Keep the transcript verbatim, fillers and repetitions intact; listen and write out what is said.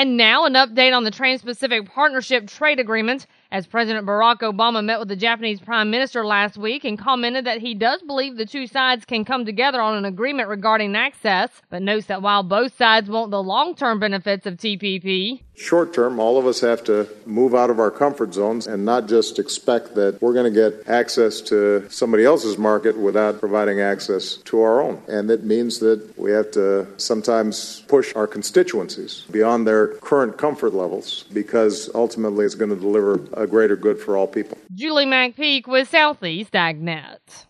And now an update on the Trans-Pacific Partnership trade agreement, as President Barack Obama met with the Japanese Prime Minister last week and commented that he does believe the two sides can come together on an agreement regarding access, but notes that while both sides want the long-term benefits of T P P, short term, all of us have to move out of our comfort zones and not just expect that we're going to get access to somebody else's market without providing access to our own. And that means that we have to sometimes push our constituencies beyond their current comfort levels because ultimately it's going to deliver a greater good for all people. Julie McPeak with Southeast AgNet.